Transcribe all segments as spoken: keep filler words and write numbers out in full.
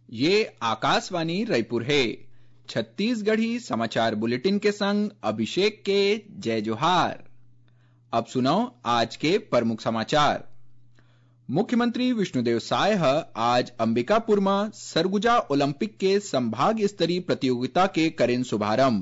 ये आकाशवाणी रायपुर है। छत्तीसगढ़ी समाचार बुलेटिन के संग अभिषेक के जय जोहार। अब सुनो आज के प्रमुख समाचार। मुख्यमंत्री विष्णुदेव साय आज अंबिकापुर में सरगुजा ओलंपिक के संभाग स्तरीय प्रतियोगिता के करें शुभारंभ।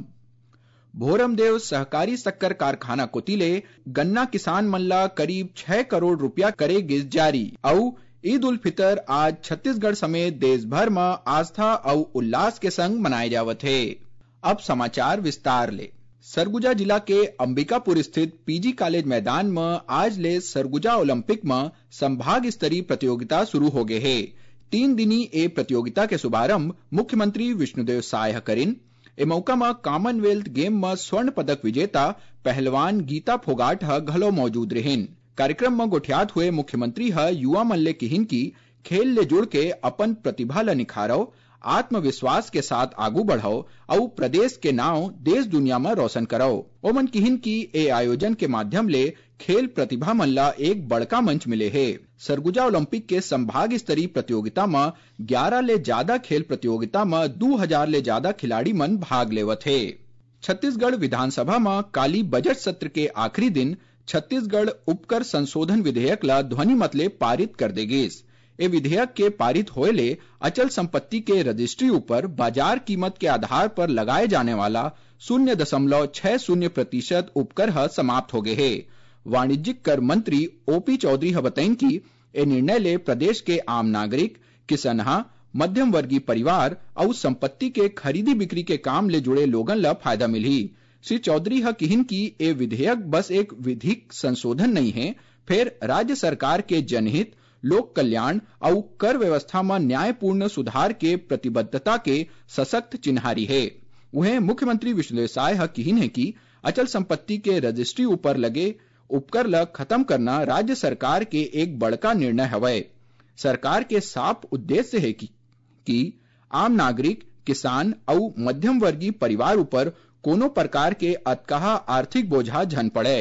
भोरमदेव सहकारी शक्कर कारखाना कोतिले गन्ना किसान मन ला करीब छह करोड़ रुपया करे गिस जारी। और ईद उल फितर आज छत्तीसगढ़ समेत देश भर में आस्था और उल्लास के संग मनाए जावत है। अब समाचार विस्तार ले। सरगुजा जिला के अंबिकापुर स्थित पीजी कॉलेज मैदान में आज ले सरगुजा ओलंपिक में संभाग स्तरीय प्रतियोगिता शुरू हो गए है। तीन दिनी ए प्रतियोगिता के शुभारंभ मुख्यमंत्री विष्णुदेव साय करिन। ए मौका में कॉमनवेल्थ गेम में स्वर्ण पदक विजेता पहलवान गीता फोगाट ह घलो मौजूद रहिन। कार्यक्रम में गोठियात हुए मुख्यमंत्री ह युवा मन ले किहिन की खेल ले जुड़ के अपन प्रतिभा ल निखारो, आत्मविश्वास के साथ आगू बढ़ो और प्रदेश के नाव देश दुनिया में रोशन करो। ओमन किहिन की ए आयोजन के माध्यम ले खेल प्रतिभा मन ला एक बड़का मंच मिले है। सरगुजा ओलंपिक के संभाग स्तरीय प्रतियोगिता में ग्यारह ले ज्यादा खेल प्रतियोगिता में दो हजार ले ज्यादा खिलाड़ी मन भाग लेवत है। छत्तीसगढ़ विधानसभा में काली बजट सत्र के आखिरी दिन छत्तीसगढ़ उपकर संशोधन विधेयक ला ध्वनि मत ले पारित कर देगिस। ए विधेयक के पारित होए ले अचल संपत्ति के रजिस्ट्री ऊपर बाजार कीमत के आधार पर लगाए जाने वाला शून्य दशमलव छह शून्य प्रतिशत उपकर ह समाप्त हो गए है। वाणिज्यिक कर मंत्री ओपी चौधरी ह बताइन की ए निर्णय ले प्रदेश के आम नागरिक, किसनहा, मध्यम वर्गीय परिवार और संपत्ति के खरीदी बिक्री के काम ले जुड़े लोगन ला फायदा मिली। श्री चौधरी ह किहिन की ए विधेयक बस एक विधिक संशोधन नहीं है, फिर राज्य सरकार के जनहित, लोक कल्याण और कर व्यवस्था में न्यायपूर्ण सुधार के प्रतिबद्धता के सशक्त चिन्हारी है। वह मुख्यमंत्री विष्णुदेव साय ह किहिन है कि अचल संपत्ति के रजिस्ट्री ऊपर लगे उपकर ला खत्म करना राज्य सरकार के एक बड़का निर्णय हवय। सरकार के साफ उद्देश्य है कि, कि आम नागरिक, किसान और मध्यम वर्गीय परिवार ऊपर कोनो प्रकार के अतकहा आर्थिक बोझा झन पड़े।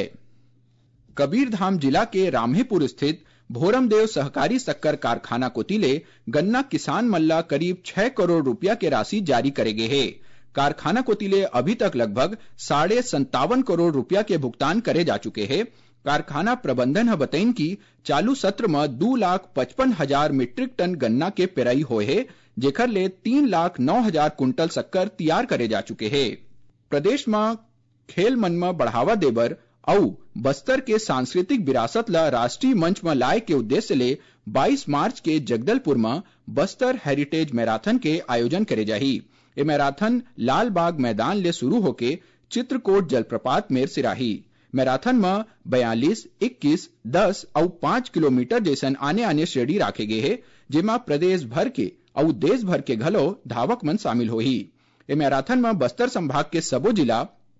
कबीरधाम जिला के रामहेपुर स्थित भोरमदेव सहकारी शक्कर कारखाना कोतिले गन्ना किसान मल्ला करीब छह करोड़ रुपया के राशि जारी करे गए है। कारखाना कोतिले अभी तक लगभग साढ़े संतावन करोड़ रुपया के भुगतान करे जा चुके हैं। कारखाना प्रबंधन ह बताइन की चालू सत्र में दो लाख पचपन हजार मीट्रिक टन गन्ना के पेराई होए है, जेकर ले तीन लाख नौ हजार कुंटल शक्कर तैयार करे जा चुके हैं। प्रदेश में खेल मन में बढ़ावा देबर और बस्तर के सांस्कृतिक विरासत ला राष्ट्रीय मंच में लाए के उद्देश्य ले बाईस मार्च के जगदलपुर में बस्तर हेरिटेज मैराथन के आयोजन करे जाही। ये मैराथन लाल बाग मैदान ले शुरू होके चित्रकोट जलप्रपात में सिराही। मैराथन में बयालीस, इक्कीस, दस और पांच किलोमीटर जैसन आने आने श्रेणी राखे गए है, जेमा प्रदेश भर के और देश भर के घलो धावक मन शामिल होही। ए मैराथन में बस्तर संभाग के सबो जिला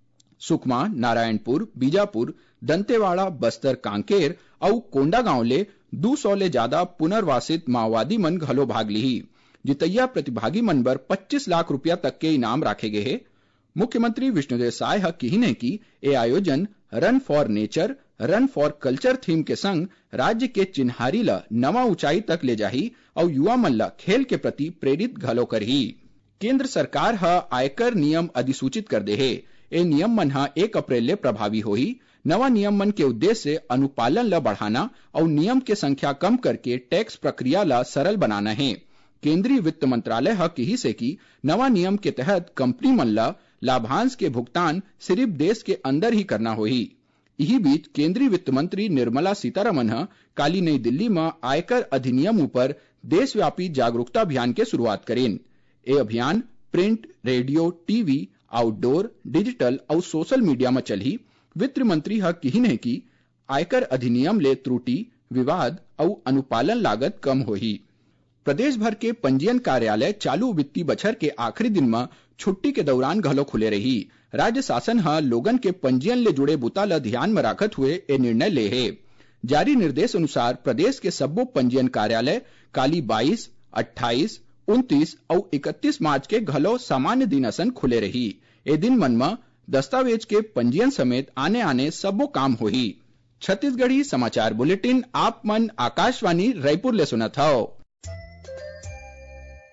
सुकमा, नारायणपुर, बीजापुर, दंतेवाड़ा, बस्तर, कांकेर और कोंडागांव ले दो सौ ले ज्यादा पुनर्वासित माओवादी मन घलो भाग लिही। जितैया प्रतिभागी मन बर पच्चीस लाख रुपया तक के इनाम राखे गए हैं। मुख्यमंत्री विष्णुदेव साय ह किहिन है कि ए आयोजन run for nature, run for culture theme के संग राज्य के चिन्हारी ला नवा ऊंचाई तक ले जाही और युवा मन ला खेल के प्रति प्रेरित घलो करही। केंद्र सरकार ह आयकर नियम अधिसूचित कर दे है। ए नियम मन ह एक अप्रैल ले प्रभावी होही। नवा नियम मन के उद्देश्य अनुपालन ला बढ़ाना और नियम के संख्या कम करके टैक्स प्रक्रिया ला सरल बनाना है। केंद्रीय वित्त मंत्रालय ह कही से कि नवा नियम के तहत कंपनी मन ला लाभांश के भुगतान सिर्फ देश के अंदर ही करना होही। यही बीच केंद्रीय वित्त मंत्री निर्मला सीतारमन ह काली नई दिल्ली में आयकर अधिनियम ऊपर देशव्यापी जागरूकता अभियान के शुरुआत करेन। ए अभियान print, radio, TV, outdoor, digital और सोशल मीडिया में चलही। वित्त मंत्री ह किहिन है कि आयकर अधिनियम ले त्रुटि, विवाद और अनुपालन लागत कम होही। प्रदेश भर के पंजीयन कार्यालय चालू वित्तीय बछर के आखिरी दिन में छुट्टी के दौरान घलो खुले रही। राज्य शासन ह लोगन के पंजीयन ले जुड़े बुता ला ध्यान में राखत हुए ए निर्णय ले है। जारी निर्देश अनुसार प्रदेश के सब्बो पंजीयन कार्यालय काली बाईस, अट्ठाईस, उनतीस और इकतीस मार्च के घलो सामान्य दिन असन खुले रही। ए दिन मन में दस्तावेज के पंजीयन समेत आने आने सब्बो काम होही। छत्तीसगढ़ी समाचार बुलेटिन आप मन आकाशवाणी रायपुर ले सुनत हव।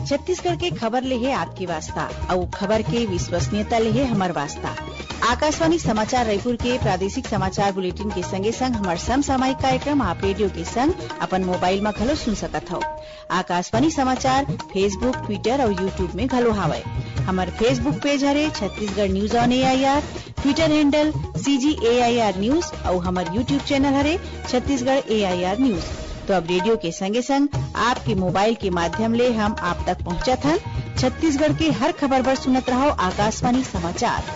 छत्तीसगढ़ के खबर ले है आपकी वास्ता और खबर के विश्वसनीयता ले है हमार वास्ता। आकाशवाणी समाचार रायपुर के प्रादेशिक समाचार बुलेटिन के संगे संग हमार समसामयिक कार्यक्रम आप रेडियो के संग अपन मोबाइल में घलो सुन सकत हो। आकाशवाणी समाचार फेसबुक, ट्विटर और यूट्यूब में घलो हावय। हमार फेसबुक पेज हरे Chhattisgarh news on A I R, Twitter handle C G A I R news और हमार यूट्यूब चैनल हरे छत्तीसगढ़ ए आई आर न्यूज। तो अब रेडियो के संगे संग आपके मोबाइल के माध्यम ले हम आप तक पहुंचत हन। छत्तीसगढ़ के हर खबर पर सुनत रहो आकाशवाणी समाचार।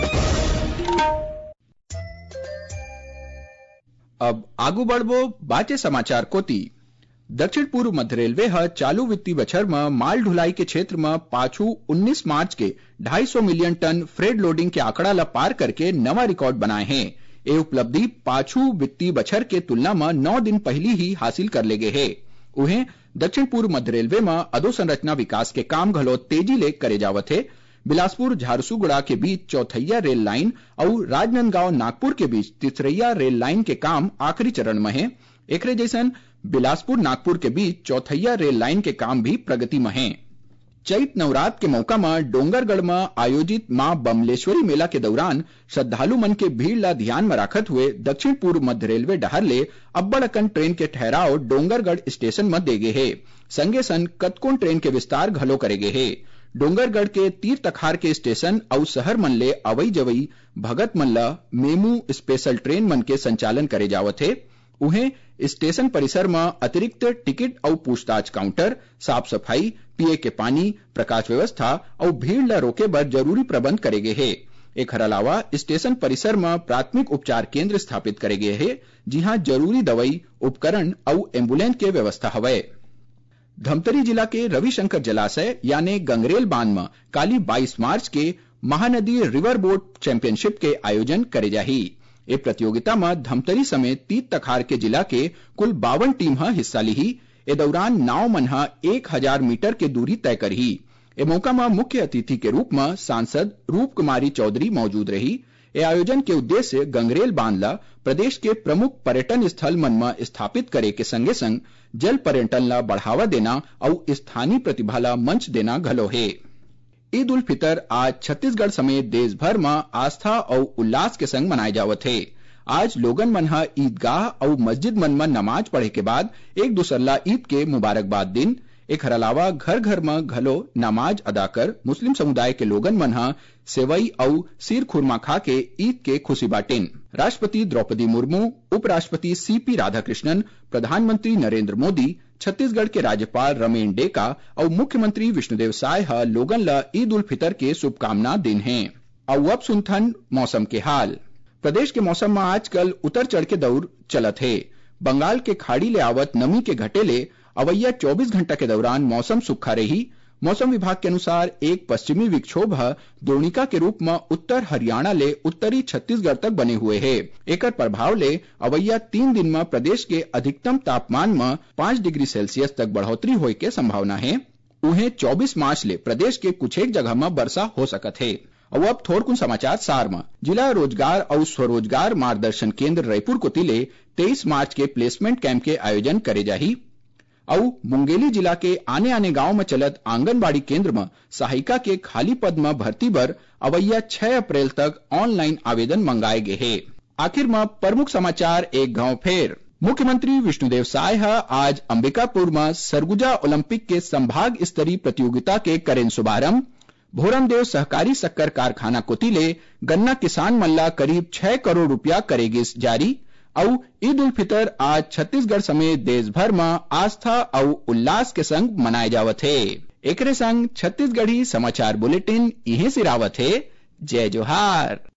अब आगू बढ़बो बाचे समाचार कोती। दक्षिण पूर्व मध्य रेलवे ह चालू वित्तीय बछर में माल ढुलाई के क्षेत्र में पाछू उन्नीस मार्च के ढाई सौ मिलियन टन फ्रेड लोडिंग के आंकड़ा ला पार करके नवा रिकॉर्ड बनाए हैं। ये उपलब्धि पाछू वित्तीय बछर के तुलना में नौ दिन पहले ही हासिल कर ले गए है। उन्हें दक्षिण पूर्व मध्य रेलवे में अधोसंरचना विकास के काम घलो तेजी ले करे जावत है। बिलासपुर झारसुगुड़ा के बीच चौथैया रेल लाइन और राजनांदगांव नागपुर के बीच तीसरैया रेल लाइन के काम आखिरी चरण में है। एकरे जैसन बिलासपुर नागपुर के बीच चौथैया रेल लाइन के काम भी प्रगति में है। चैत नवरात्र के मौका में डोंगरगढ़ में आयोजित मां बमलेश्वरी मेला के दौरान श्रद्धालु मन के भीड़ ला ध्यान में रखत हुए दक्षिण पूर्व मध्य रेलवे डहर ले अब्बड़ अकन ट्रेन के ठहराव डोंगरगढ़ स्टेशन में दे गए है। संगे सन कतकोन ट्रेन के विस्तार घलो करे गए है। डोंगरगढ़ के तीर तखार के स्टेशन और शहर मन ले अवई जवई भगत मन ला मेमू स्पेशल ट्रेन मन के संचालन करे जावत है। उन्हें स्टेशन परिसर में अतिरिक्त टिकट और पूछताछ काउंटर, साफ सफाई, पिए के पानी, प्रकाश व्यवस्था और भीड़ ला रोके बर जरूरी प्रबंध करे गए है। एक अलावा स्टेशन परिसर में प्राथमिक उपचार केंद्र स्थापित करे गए है, जहां जरूरी दवाई, उपकरण और एम्बुलेंस के व्यवस्था हवय। धमतरी जिला के रविशंकर जलाशय यानी गंगरेल बांध में काली बाईस मार्च के महानदी रिवर बोट चैंपियनशिप के आयोजन करे जाही। ये प्रतियोगिता में धमतरी समेत तीत तखार के जिला के कुल बावन टीम हा हिस्सा ली। ए दौरान नाव मन हा एक हजार मीटर के दूरी तय करही। ए मौका में मुख्य अतिथि के रूप में सांसद रूप कुमारी चौधरी मौजूद रही। ए आयोजन के उद्देश्य गंगरेल बांध ला प्रदेश के प्रमुख पर्यटन स्थल मन में स्थापित करे के संगे संग जल पर्यटन ला बढ़ावा देना और स्थानीय प्रतिभा ला मंच देना घलो है। ईद उल फितर आज छत्तीसगढ़ समेत देश भर में आस्था और उल्लास के संग मनाए जावत है। आज लोगन मन हा ईदगाह और मस्जिद मन में नमाज पढ़े के बाद एक दूसर ला ईद के मुबारकबाद दिन। एक अलावा घर घर में घलो नमाज अदा कर मुस्लिम समुदाय के लोगन मन हा सेवई और सीर खुरमा खा के ईद के खुशी बाटिन। राष्ट्रपति द्रौपदी मुर्मू, उपराष्ट्रपति सी पी राधाकृष्णन, प्रधानमंत्री नरेंद्र मोदी, छत्तीसगढ़ के राज्यपाल रमेन डेका और मुख्यमंत्री विष्णुदेव साय हा लोगन ला ईद उल फितर के शुभकामना दिन हैं। और अब सुनथन मौसम के हाल। प्रदेश के मौसम में आजकल उतर चढ़ के दौर चलत है। बंगाल के खाड़ी ले आवत नमी के घटे ले अवैया चौबीस घंटा के दौरान मौसम सुखा रही। मौसम विभाग के अनुसार एक पश्चिमी विक्षोभ द्रोणिका के रूप में उत्तर हरियाणा ले उत्तरी छत्तीसगढ़ तक बने हुए है। एकर प्रभाव ले अवैया तीन दिन में प्रदेश के अधिकतम तापमान में पाँच डिग्री सेल्सियस तक बढ़ोतरी होए के संभावना है। उन्हें चौबीस मार्च ले प्रदेश के कुछ एक जगह में वर्षा हो सकत है। और अब थोड़कुन समाचार सार में। जिला रोजगार और स्वरोजगार मार्गदर्शन केंद्र रायपुर को तिले तेईस मार्च के प्लेसमेंट कैंप के आयोजन करे जाही। और मुंगेली जिला के आने आने गांव में चलत आंगनबाड़ी केंद्र में सहायिका के खाली पद में भर्ती बर अवैया छह अप्रैल तक ऑनलाइन आवेदन मंगाए गए हैं। आखिर में प्रमुख समाचार एक गांव फेर। मुख्यमंत्री विष्णुदेव साय आज अंबिकापुर में सरगुजा ओलंपिक के संभाग स्तरीय प्रतियोगिता के करें शुभारंभ। भोरमदेव सहकारी शक्कर कारखाना कोतिले गन्ना किसान मल्ला करीब छह करोड़ रुपया करेगी जारी। और ईद उल फितर आज छत्तीसगढ़ समेत देश भर में आस्था और उल्लास के संग मनाए जावत है। एकरे संग छत्तीसगढ़ी समाचार बुलेटिन इहे सिरावत है। जय जोहार।